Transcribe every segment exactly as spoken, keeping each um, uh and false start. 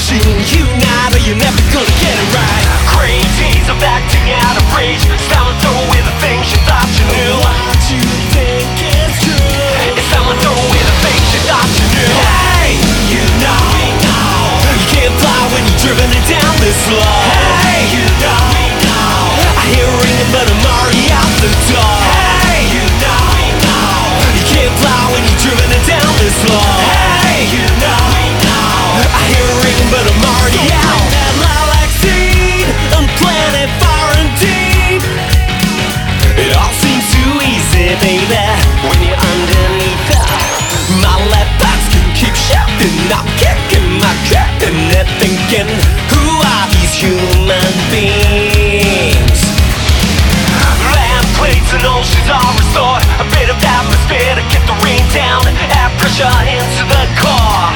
watching you now, or you're never gonna get it right. Crazies of acting out of rage, someone throw away the things you thought you knew. What you think is true? It's someone throw away the things you thought you knew. Hey, you know, we know you can't fly when you're driven it down this low. Hey, you know, we know I hear a ringing but I'm already out the door. Hey, you know, we know you can't fly when you're driven it down this low. Hey, you know, we know I hear a ringing but I'm already out. That lilac seed, I'm planted far and deep. It all seems too easy, baby, when you're underneath it. My left thoughts can keep shifting, I'm kicking my kicking it, thinking, who are these human beings? Land plates and oceans are restored, a bit of atmosphere to get the rain down, add pressure into the core.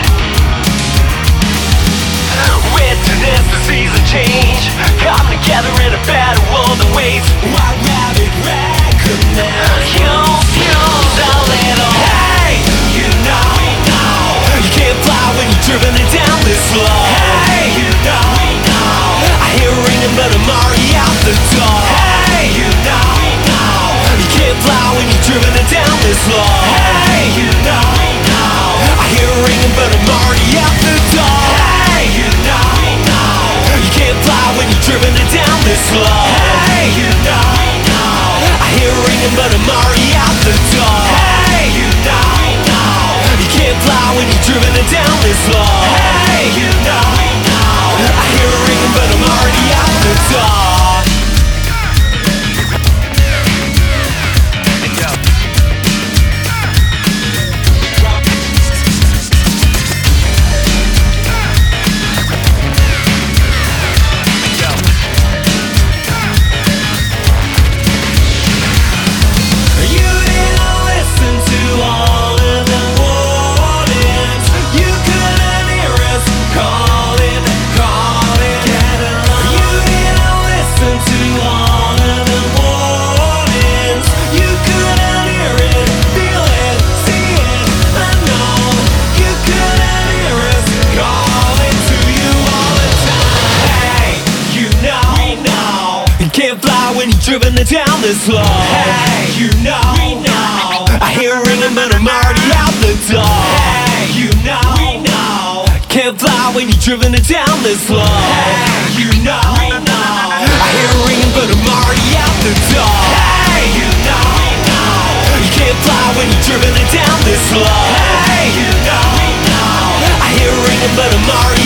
Witness the season change, come together in a better world and ways. White rabbit recommend use, use a little. Hey, you know, we know you can't fly when you're driven it down this low. Hey, you know, we know I hear a ringing but I'm already out the door. Hey, you know, we know you can't fly when you're driven it down this low. Hey, you know, we know I hear a ringing but I'm already out the door. Hey, you know, we know you can't fly when you're driven it down this low. Hey, you know, we know I hear a ringing but I'm already out the door. Hey, you know, we know you can't fly when you're driven it down this low. Hey, you know, we know I hear a ringing but I'm already out the door. Driven it down this low. Hey, you know, we know I hear a ringing but I'm already out the door. Hey, you know, we know can't fly when you're driven it down this low. Hey, you know, we know I hear a ringing but I'm already out the door. Hey, you know, we know you can't fly when you're driven it down this low. Hey, you know, we know I hear a ringing but I'm already